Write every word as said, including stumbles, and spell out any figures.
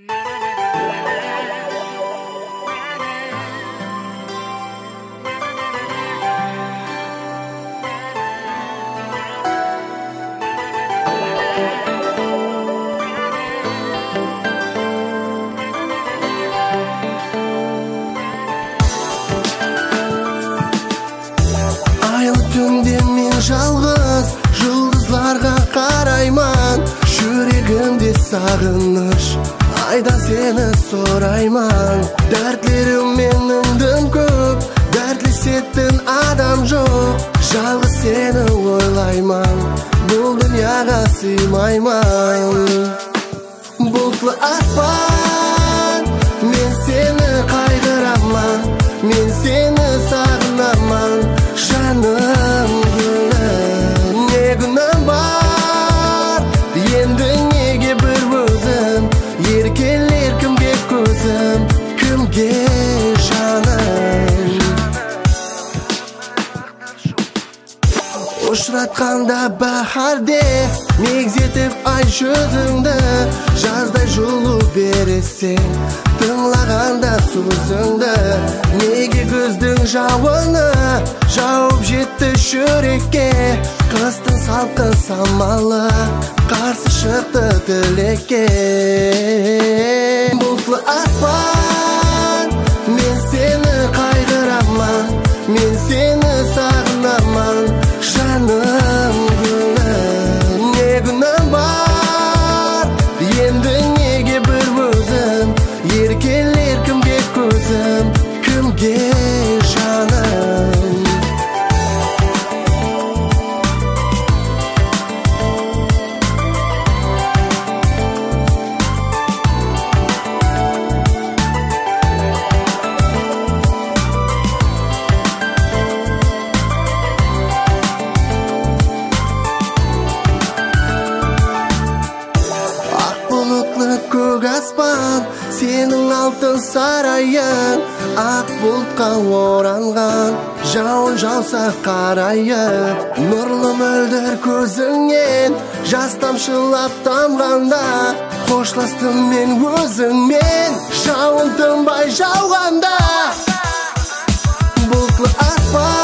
Түнде мен жалғыз жұлдызларға қарайман, жүрегімде сағыныш, айда сені сұрайман. Дәртлерім менің дым көп, дәртлесетін адам жоқ, жалғыз сені ойлайман, бұл дүнияға сыймайман. Бұлтлы аспан, мен сені қайғыраман, мен сені сағынаман, жаным гүлім. Не күнәм бар, енді неге бір өзім, еркелер кімге көзім, кімге жаным. Ұшыратқанда бахарде, мегзетіп ай жүзіңді, жаздай жылу бересің, тыңлағанда сөзіңді. Неге күздің жауыны жауып жетті жүрекке, қыстың салқын самалы қарсы шықты тілекке. Бұлтлы аспан, мен сені қайғыраман, мен сені сағынаман, жаным гүлім. Не күнәм бар, енді неге бір өзім, еркелер кімге көзім, кімге жаным. Көк аспан, сенің алтын сарайың, ақ бұлтқа оранған, жауын жауса қарайып, нұрлы мөлдір көзіңнен жас тамшылап тамғанда, қошластым мен өзіңмен, жауын тынбай жауғанда. Бұлтлы аспан,